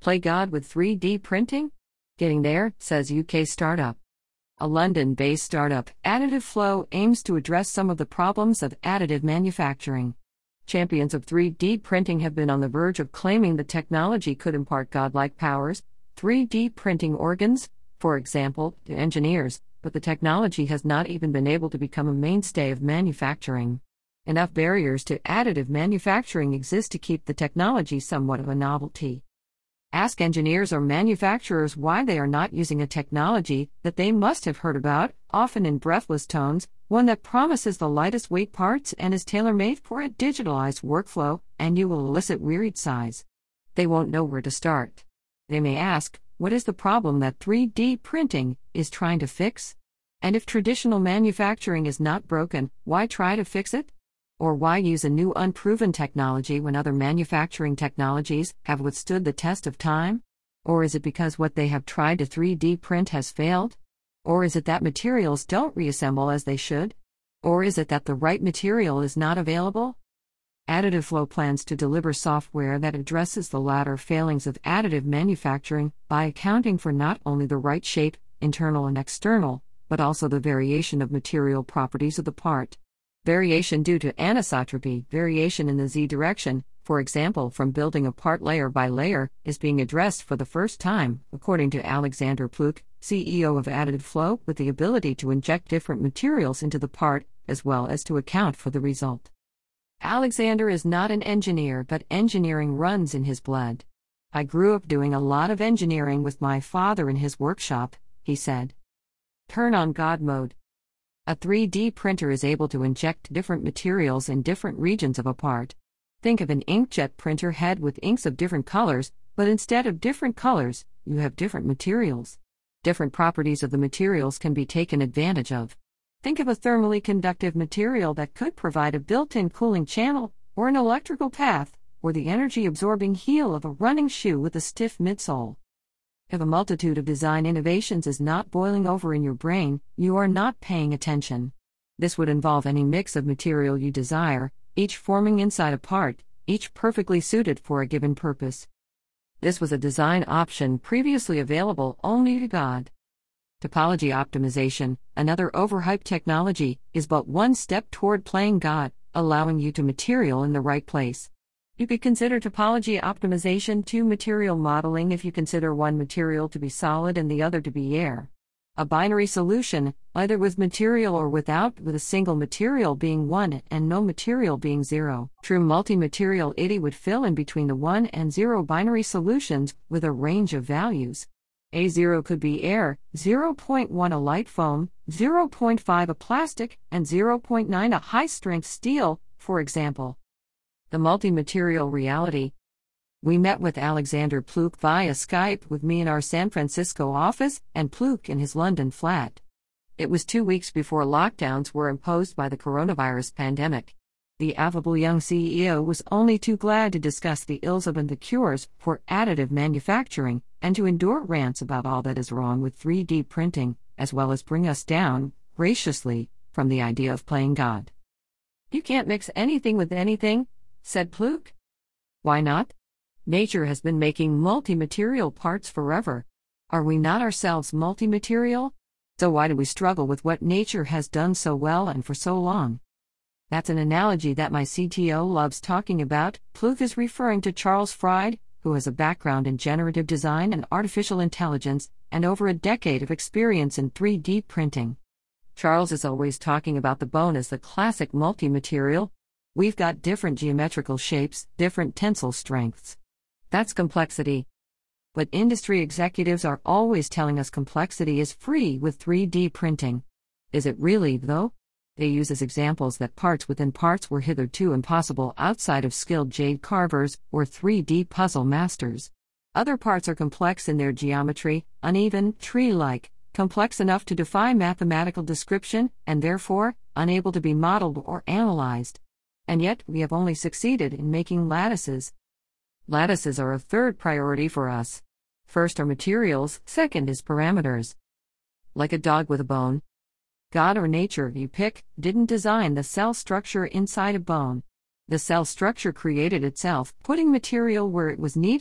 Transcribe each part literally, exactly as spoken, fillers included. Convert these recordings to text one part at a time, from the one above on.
Play God with three D printing? Getting there, says U K startup. A London-based startup, Additive Flow, aims to address some of the problems of additive manufacturing. Champions of three D printing have been on the verge of claiming the technology could impart godlike powers, three D printing organs, for example, to engineers, but the technology has not even been able to become a mainstay of manufacturing. Enough barriers to additive manufacturing exist to keep the technology somewhat of a novelty. Ask engineers or manufacturers why they are not using a technology that they must have heard about, often in breathless tones, one that promises the lightest weight parts and is tailor-made for a digitalized workflow, and you will elicit wearied sighs. They won't know where to start. They may ask, what is the problem that three D printing is trying to fix? And if traditional manufacturing is not broken, why try to fix it? Or why use a new unproven technology when other manufacturing technologies have withstood the test of time? Or is it because what they have tried to three D print has failed? Or is it that materials don't reassemble as they should? Or is it that the right material is not available? Additive Flow plans to deliver software that addresses the latter failings of additive manufacturing by accounting for not only the right shape, internal and external, but also the variation of material properties of the part. Variation due to anisotropy, variation in the z direction, for example from building a part layer by layer, is being addressed for the first time, according to Alexander Pluk, C E O of Additive Flow, with the ability to inject different materials into the part, as well as to account for the result. Alexander is not an engineer, but engineering runs in his blood. I grew up doing a lot of engineering with my father in his workshop, he said. Turn on God mode. A three D printer is able to inject different materials in different regions of a part. Think of an inkjet printer head with inks of different colors, but instead of different colors, you have different materials. Different properties of the materials can be taken advantage of. Think of a thermally conductive material that could provide a built-in cooling channel, or an electrical path, or the energy-absorbing heel of a running shoe with a stiff midsole. If a multitude of design innovations is not boiling over in your brain, you are not paying attention. This would involve any mix of material you desire, each forming inside a part, each perfectly suited for a given purpose. This was a design option previously available only to God. Topology optimization, another overhyped technology, is but one step toward playing God, allowing you to material in the right place. You could consider topology optimization to material modeling if you consider one material to be solid and the other to be air. A binary solution, either with material or without, with a single material being one and no material being zero. True multi-material I D I would fill in between the one and zero binary solutions with a range of values. A zero could be air, zero point one a light foam, zero point five a plastic, and zero point nine a high-strength steel, for example. The multi-material reality. We met with Alexander Pluk via Skype, with me in our San Francisco office and Pluk in his London flat. It was two weeks before lockdowns were imposed by the coronavirus pandemic. The affable young C E O was only too glad to discuss the ills of and the cures for additive manufacturing, and to endure rants about all that is wrong with three D printing, as well as bring us down, graciously, from the idea of playing God. You can't mix anything with anything, said Pluk. Why not? Nature has been making multi-material parts forever. Are we not ourselves multi-material? So why do we struggle with what nature has done so well and for so long? That's an analogy that my C T O loves talking about. Pluk is referring to Charles Fried, who has a background in generative design and artificial intelligence, and over a decade of experience in three D printing. Charles is always talking about the bone as the classic multi-material. We've got different geometrical shapes, different tensile strengths. That's complexity. But industry executives are always telling us complexity is free with three D printing. Is it really, though? They use as examples that parts within parts were hitherto impossible outside of skilled jade carvers or three D puzzle masters. Other parts are complex in their geometry, uneven, tree-like, complex enough to defy mathematical description, and therefore, unable to be modeled or analyzed. And yet, we have only succeeded in making lattices. Lattices are a third priority for us. First are materials, second is parameters. Like a dog with a bone. God or nature, you pick, didn't design the cell structure inside a bone. The cell structure created itself, putting material where it was needed,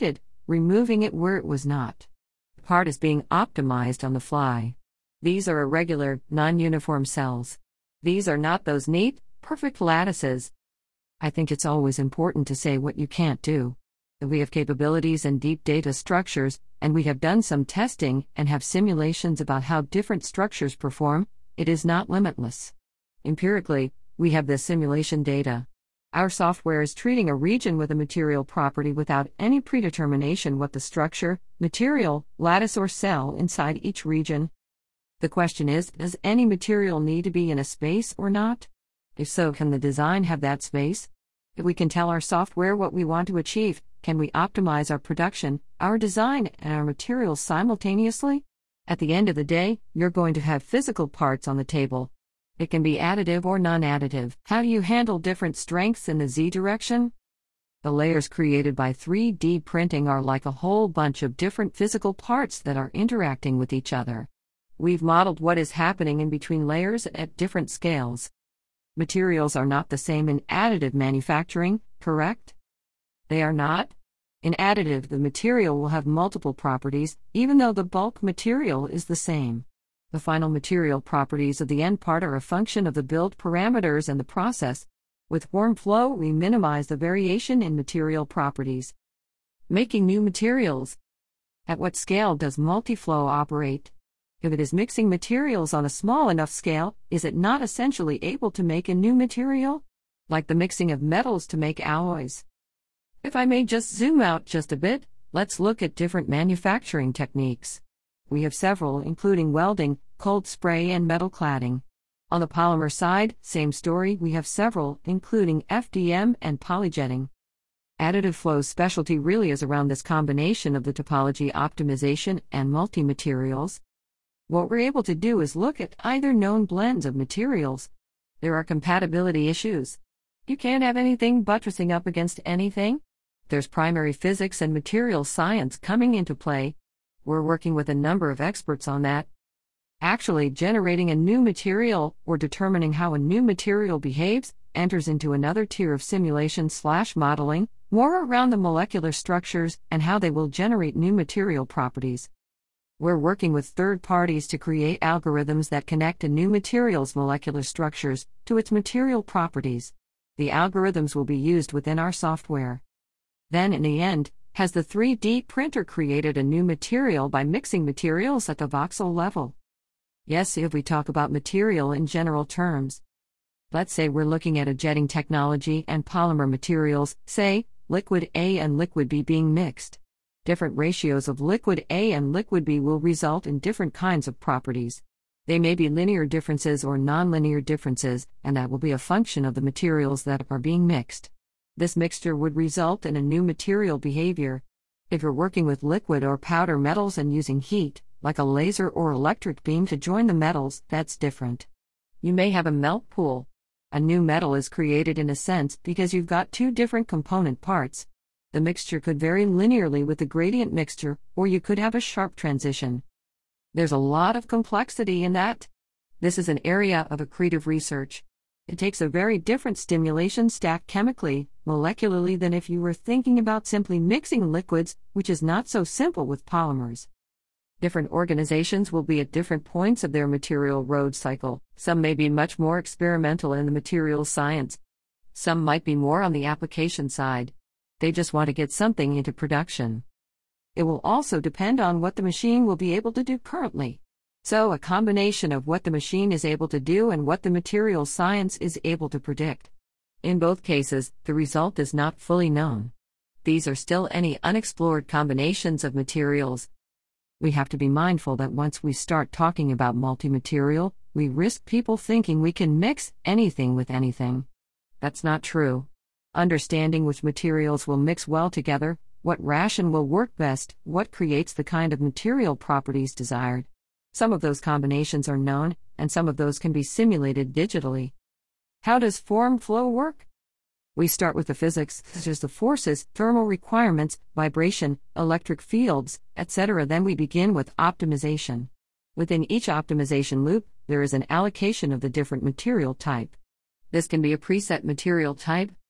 removing it where it was not. The part is being optimized on the fly. These are irregular, non-uniform cells. These are not those neat, perfect lattices. I think it's always important to say what you can't do. We have capabilities and deep data structures, and we have done some testing and have simulations about how different structures perform. It is not limitless. Empirically, we have this simulation data. Our software is treating a region with a material property without any predetermination what the structure, material, lattice or cell inside each region. The question is, does any material need to be in a space or not? If so, can the design have that space? If we can tell our software what we want to achieve, can we optimize our production, our design, and our materials simultaneously? At the end of the day, you're going to have physical parts on the table. It can be additive or non-additive. How do you handle different strengths in the Z direction? The layers created by three D printing are like a whole bunch of different physical parts that are interacting with each other. We've modeled what is happening in between layers at different scales. Materials are not the same in additive manufacturing, correct? They are not? In additive, the material will have multiple properties, even though the bulk material is the same. The final material properties of the end part are a function of the build parameters and the process. With warm flow, we minimize the variation in material properties. Making new materials. At what scale does multi-flow operate? If it is mixing materials on a small enough scale, is it not essentially able to make a new material? Like the mixing of metals to make alloys. If I may just zoom out just a bit, let's look at different manufacturing techniques. We have several, including welding, cold spray, and metal cladding. On the polymer side, same story, we have several, including F D M and polyjetting. Additive flow's specialty really is around this combination of the topology optimization and multi-materials. What we're able to do is look at either known blends of materials. There are compatibility issues. You can't have anything buttressing up against anything. There's primary physics and material science coming into play. We're working with a number of experts on that. Actually, generating a new material or determining how a new material behaves enters into another tier of simulation slash modeling, more around the molecular structures and how they will generate new material properties. We're working with third parties to create algorithms that connect a new material's molecular structures to its material properties. The algorithms will be used within our software. Then, in the end, has the three D printer created a new material by mixing materials at the voxel level? Yes, if we talk about material in general terms. Let's say we're looking at a jetting technology and polymer materials, say, liquid A and liquid B being mixed. Different ratios of liquid A and liquid B will result in different kinds of properties. They may be linear differences or nonlinear differences, and that will be a function of the materials that are being mixed. This mixture would result in a new material behavior. If you're working with liquid or powder metals and using heat, like a laser or electric beam to join the metals, that's different. You may have a melt pool. A new metal is created in a sense because you've got two different component parts. The mixture could vary linearly with the gradient mixture, or you could have a sharp transition. There's a lot of complexity in that. This is an area of accretive research. It takes a very different stimulation stack chemically, molecularly than if you were thinking about simply mixing liquids, which is not so simple with polymers. Different organizations will be at different points of their material road cycle. Some may be much more experimental in the materials science. Some might be more on the application side. They just want to get something into production. It will also depend on what the machine will be able to do currently. So, a combination of what the machine is able to do and what the materials science is able to predict. In both cases, the result is not fully known. These are still any unexplored combinations of materials. We have to be mindful that once we start talking about multi-material, we risk people thinking we can mix anything with anything. That's not true. Understanding which materials will mix well together, what ration will work best, what creates the kind of material properties desired. Some of those combinations are known, and some of those can be simulated digitally. How does form flow work? We start with the physics, such as the forces, thermal requirements, vibration, electric fields, et cetera. Then we begin with optimization. Within each optimization loop, there is an allocation of the different material type. This can be a preset material type.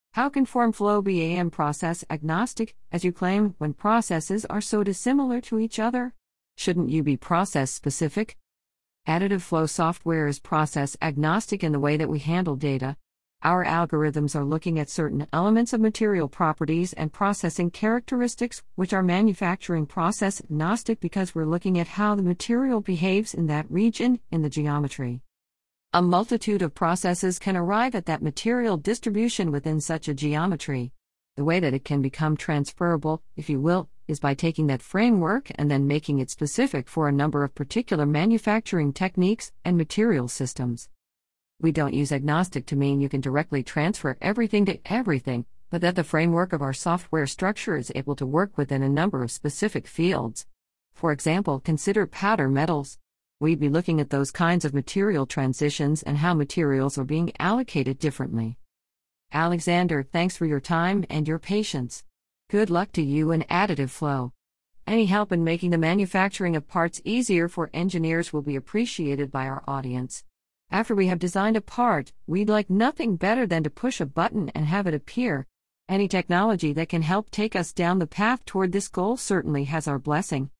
How can FormFlow be A M process agnostic, as you claim, when processes are so dissimilar to each other? Shouldn't you be process specific? Additive Flow software is process agnostic in the way that we handle data. Our algorithms are looking at certain elements of material properties and processing characteristics, which are manufacturing process agnostic because we're looking at how the material behaves in that region in the geometry. A multitude of processes can arrive at that material distribution within such a geometry. The way that it can become transferable, if you will, is by taking that framework and then making it specific for a number of particular manufacturing techniques and material systems. We don't use agnostic to mean you can directly transfer everything to everything, but that the framework of our software structure is able to work within a number of specific fields. For example, consider powder metals. We'd be looking at those kinds of material transitions and how materials are being allocated differently. Alexander, thanks for your time and your patience. Good luck to you and Additive Flow. Any help in making the manufacturing of parts easier for engineers will be appreciated by our audience. After we have designed a part, we'd like nothing better than to push a button and have it appear. Any technology that can help take us down the path toward this goal certainly has our blessing.